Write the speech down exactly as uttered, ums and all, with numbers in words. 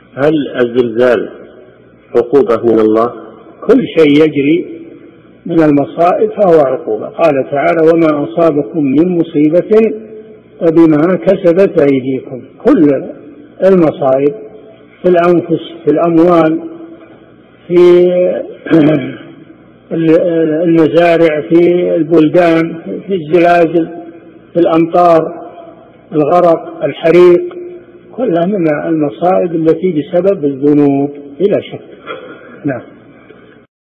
هل الزلزال عقوبة من الله؟ كل شيء يجري من المصائب فهو عقوبة. قال تعالى: وما أصابكم من مصيبة فبما كسبت أيديكم. كل المصائب في الأنفس، في الأموال، في المزارع، في البلدان، في الزلازل، في الأمطار، الغرق، الحريق، كلها من المصائب التي بسبب الذنوب بلا شك. نعم.